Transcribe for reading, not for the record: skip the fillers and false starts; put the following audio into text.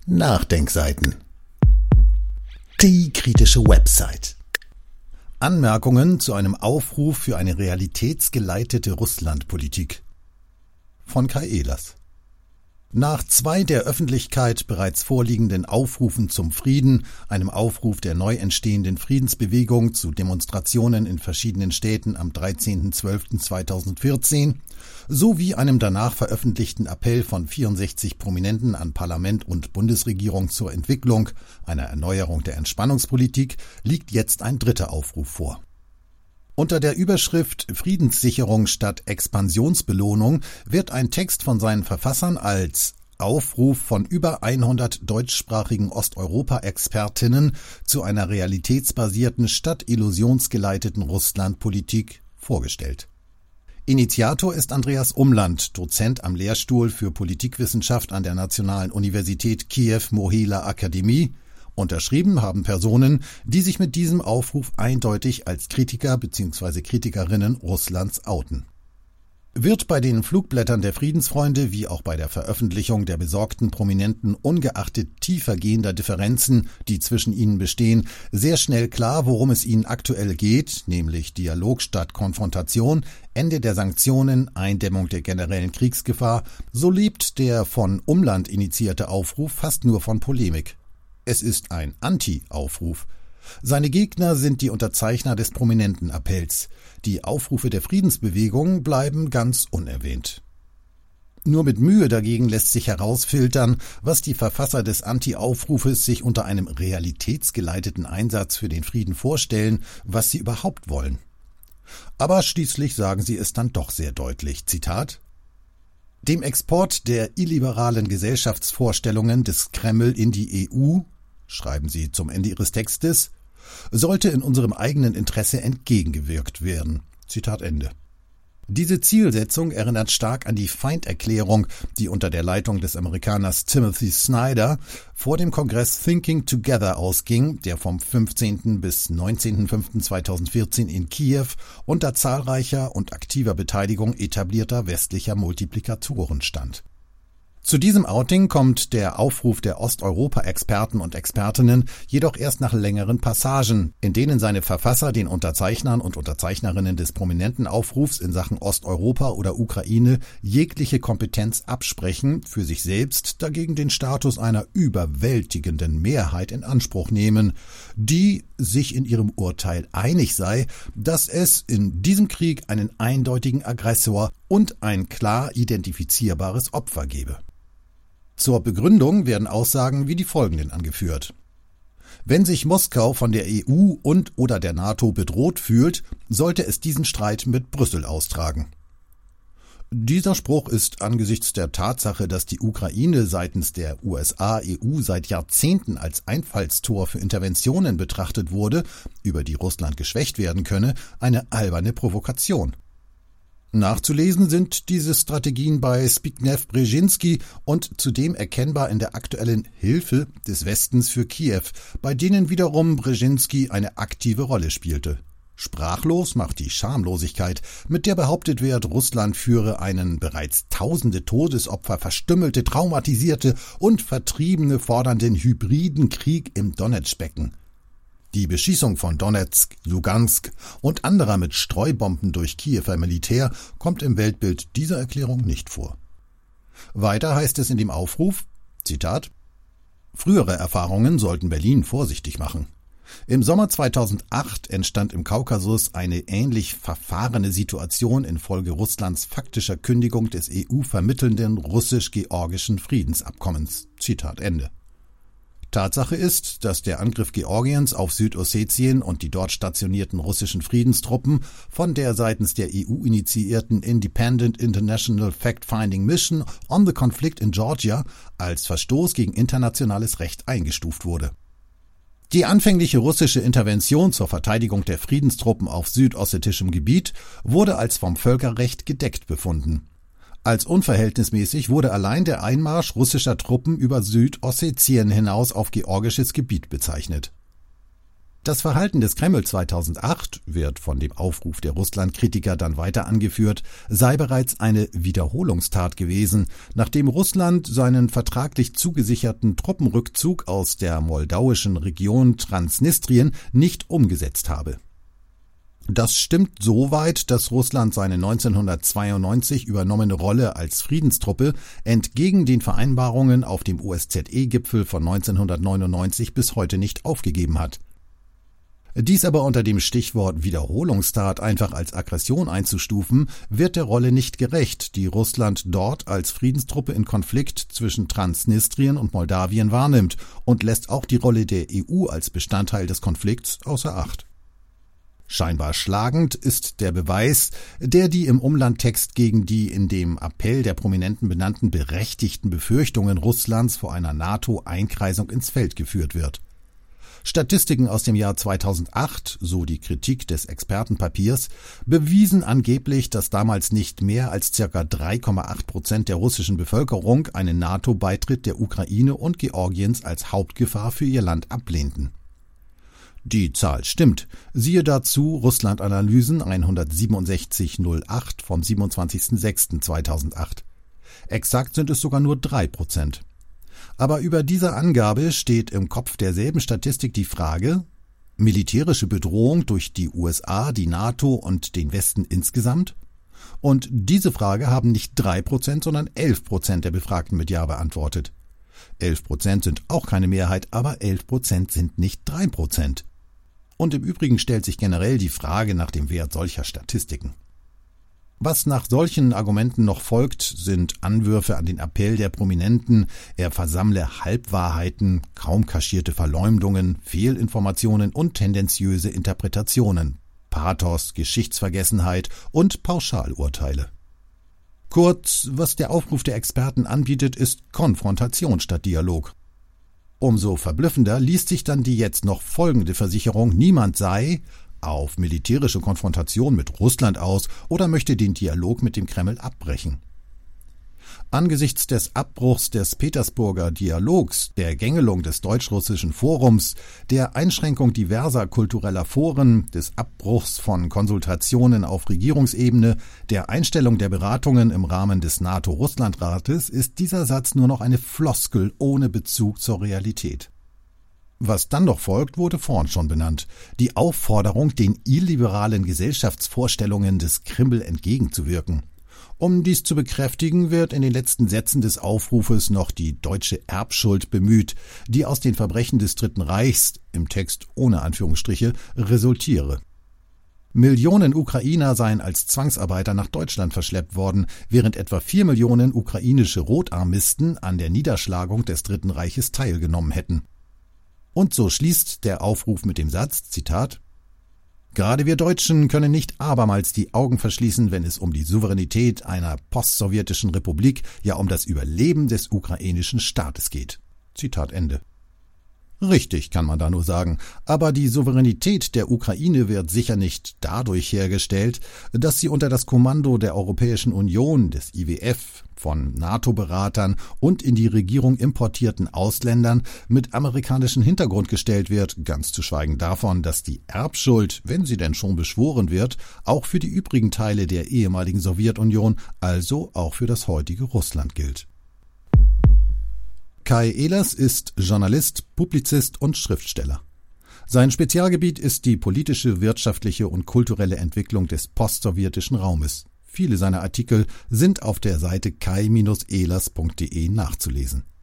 Nachdenkseiten. Die kritische Website. Anmerkungen zu einem Aufruf für eine realitätsgeleitete Russlandpolitik von Kai Ehlers. Nach 2 der Öffentlichkeit bereits vorliegenden Aufrufen zum Frieden, einem Aufruf der neu entstehenden Friedensbewegung zu Demonstrationen in verschiedenen Städten am 13.12.2014 sowie einem danach veröffentlichten Appell von 64 Prominenten an Parlament und Bundesregierung zur Entwicklung einer Erneuerung der Entspannungspolitik liegt jetzt ein dritter Aufruf vor. Unter der Überschrift Friedenssicherung statt Expansionsbelohnung wird ein Text von seinen Verfassern als Aufruf von über 100 deutschsprachigen Osteuropa-Expertinnen zu einer realitätsbasierten statt illusionsgeleiteten Russlandpolitik vorgestellt. Initiator ist Andreas Umland, Dozent am Lehrstuhl für Politikwissenschaft an der Nationalen Universität Kiew-Mohyla Akademie. Unterschrieben haben Personen, die sich mit diesem Aufruf eindeutig als Kritiker bzw. Kritikerinnen Russlands outen. Wird bei den Flugblättern der Friedensfreunde wie auch bei der Veröffentlichung der besorgten Prominenten ungeachtet tiefergehender Differenzen, die zwischen ihnen bestehen, sehr schnell klar, worum es ihnen aktuell geht, nämlich Dialog statt Konfrontation, Ende der Sanktionen, Eindämmung der generellen Kriegsgefahr, so lebt der von Umland initiierte Aufruf fast nur von Polemik. Es ist ein Anti-Aufruf. Seine Gegner sind die Unterzeichner des prominenten Appells. Die Aufrufe der Friedensbewegung bleiben ganz unerwähnt. Nur mit Mühe dagegen lässt sich herausfiltern, was die Verfasser des Anti-Aufrufes sich unter einem realitätsgeleiteten Einsatz für den Frieden vorstellen, was sie überhaupt wollen. Aber schließlich sagen sie es dann doch sehr deutlich. Zitat: Dem Export der illiberalen Gesellschaftsvorstellungen des Kreml in die EU, schreiben sie zum Ende ihres Textes, sollte in unserem eigenen Interesse entgegengewirkt werden. Zitat Ende. Diese Zielsetzung erinnert stark an die Feinderklärung, die unter der Leitung des Amerikaners Timothy Snyder vor dem Kongress Thinking Together ausging, der vom 15. bis 19.05.2014 in Kiew unter zahlreicher und aktiver Beteiligung etablierter westlicher Multiplikatoren stand. Zu diesem Outing kommt der Aufruf der Osteuropa-Experten und Expertinnen jedoch erst nach längeren Passagen, in denen seine Verfasser den Unterzeichnern und Unterzeichnerinnen des prominenten Aufrufs in Sachen Osteuropa oder Ukraine jegliche Kompetenz absprechen, für sich selbst dagegen den Status einer überwältigenden Mehrheit in Anspruch nehmen, die sich in ihrem Urteil einig sei, dass es in diesem Krieg einen eindeutigen Aggressor und ein klar identifizierbares Opfer gebe. Zur Begründung werden Aussagen wie die folgenden angeführt. Wenn sich Moskau von der EU und/oder der NATO bedroht fühlt, sollte es diesen Streit mit Brüssel austragen. Dieser Spruch ist angesichts der Tatsache, dass die Ukraine seitens der USA-EU seit Jahrzehnten als Einfallstor für Interventionen betrachtet wurde, über die Russland geschwächt werden könne, eine alberne Provokation. Nachzulesen sind diese Strategien bei Zbigniew Brzezinski und zudem erkennbar in der aktuellen Hilfe des Westens für Kiew, bei denen wiederum Brzezinski eine aktive Rolle spielte. Sprachlos macht die Schamlosigkeit, mit der behauptet wird, Russland führe einen bereits tausende Todesopfer, verstümmelte, traumatisierte und Vertriebene fordernden hybriden Krieg im Donetschbecken. Die Beschießung von Donetsk, Lugansk und anderer mit Streubomben durch Kiewer Militär kommt im Weltbild dieser Erklärung nicht vor. Weiter heißt es in dem Aufruf, Zitat: Frühere Erfahrungen sollten Berlin vorsichtig machen. Im Sommer 2008 entstand im Kaukasus eine ähnlich verfahrene Situation infolge Russlands faktischer Kündigung des EU-vermittelnden russisch-georgischen Friedensabkommens. Zitat Ende. Tatsache ist, dass der Angriff Georgiens auf Südossetien und die dort stationierten russischen Friedenstruppen von der seitens der EU initiierten Independent International Fact-Finding Mission on the Conflict in Georgia als Verstoß gegen internationales Recht eingestuft wurde. Die anfängliche russische Intervention zur Verteidigung der Friedenstruppen auf südossetischem Gebiet wurde als vom Völkerrecht gedeckt befunden. Als unverhältnismäßig wurde allein der Einmarsch russischer Truppen über Südossetien hinaus auf georgisches Gebiet bezeichnet. Das Verhalten des Kreml 2008, wird von dem Aufruf der Russland-Kritiker dann weiter angeführt, sei bereits eine Wiederholungstat gewesen, nachdem Russland seinen vertraglich zugesicherten Truppenrückzug aus der moldauischen Region Transnistrien nicht umgesetzt habe. Das stimmt so weit, dass Russland seine 1992 übernommene Rolle als Friedenstruppe entgegen den Vereinbarungen auf dem OSZE-Gipfel von 1999 bis heute nicht aufgegeben hat. Dies aber unter dem Stichwort Wiederholungstat einfach als Aggression einzustufen, wird der Rolle nicht gerecht, die Russland dort als Friedenstruppe in Konflikt zwischen Transnistrien und Moldawien wahrnimmt und lässt auch die Rolle der EU als Bestandteil des Konflikts außer Acht. Scheinbar schlagend ist der Beweis, der die im Umlandtext gegen die in dem Appell der Prominenten benannten berechtigten Befürchtungen Russlands vor einer NATO-Einkreisung ins Feld geführt wird. Statistiken aus dem Jahr 2008, so die Kritik des Expertenpapiers, bewiesen angeblich, dass damals nicht mehr als ca. 3,8% der russischen Bevölkerung einen NATO-Beitritt der Ukraine und Georgiens als Hauptgefahr für ihr Land ablehnten. Die Zahl stimmt. Siehe dazu Russland-Analysen 16708 vom 27.06.2008. Exakt sind es sogar nur 3%. Aber über dieser Angabe steht im Kopf derselben Statistik die Frage: militärische Bedrohung durch die USA, die NATO und den Westen insgesamt? Und diese Frage haben nicht 3%, sondern 11% der Befragten mit Ja beantwortet. 11% sind auch keine Mehrheit, aber 11% sind nicht 3%. Und im Übrigen stellt sich generell die Frage nach dem Wert solcher Statistiken. Was nach solchen Argumenten noch folgt, sind Anwürfe an den Appell der Prominenten, er versammle Halbwahrheiten, kaum kaschierte Verleumdungen, Fehlinformationen und tendenziöse Interpretationen, Pathos, Geschichtsvergessenheit und Pauschalurteile. Kurz, was der Aufruf der Experten anbietet, ist Konfrontation statt Dialog. Umso verblüffender liest sich dann die jetzt noch folgende Versicherung, niemand sei auf militärische Konfrontation mit Russland aus oder möchte den Dialog mit dem Kreml abbrechen. Angesichts des Abbruchs des Petersburger Dialogs, der Gängelung des deutsch-russischen Forums, der Einschränkung diverser kultureller Foren, des Abbruchs von Konsultationen auf Regierungsebene, der Einstellung der Beratungen im Rahmen des NATO-Russland-Rates ist dieser Satz nur noch eine Floskel ohne Bezug zur Realität. Was dann noch folgt, wurde vorhin schon benannt. Die Aufforderung, den illiberalen Gesellschaftsvorstellungen des Kreml entgegenzuwirken. Um dies zu bekräftigen, wird in den letzten Sätzen des Aufrufes noch die deutsche Erbschuld bemüht, die aus den Verbrechen des Dritten Reichs, im Text ohne Anführungsstriche, resultiere. Millionen Ukrainer seien als Zwangsarbeiter nach Deutschland verschleppt worden, während etwa 4 Millionen ukrainische Rotarmisten an der Niederschlagung des Dritten Reiches teilgenommen hätten. Und so schließt der Aufruf mit dem Satz, Zitat, gerade wir Deutschen können nicht abermals die Augen verschließen, wenn es um die Souveränität einer postsowjetischen Republik, ja um das Überleben des ukrainischen Staates geht. Zitat Ende. Richtig, kann man da nur sagen, aber die Souveränität der Ukraine wird sicher nicht dadurch hergestellt, dass sie unter das Kommando der Europäischen Union, des IWF, von NATO-Beratern und in die Regierung importierten Ausländern mit amerikanischem Hintergrund gestellt wird, ganz zu schweigen davon, dass die Erbschuld, wenn sie denn schon beschworen wird, auch für die übrigen Teile der ehemaligen Sowjetunion, also auch für das heutige Russland gilt. Kai Ehlers ist Journalist, Publizist und Schriftsteller. Sein Spezialgebiet ist die politische, wirtschaftliche und kulturelle Entwicklung des postsowjetischen Raumes. Viele seiner Artikel sind auf der Seite kai-ehlers.de nachzulesen.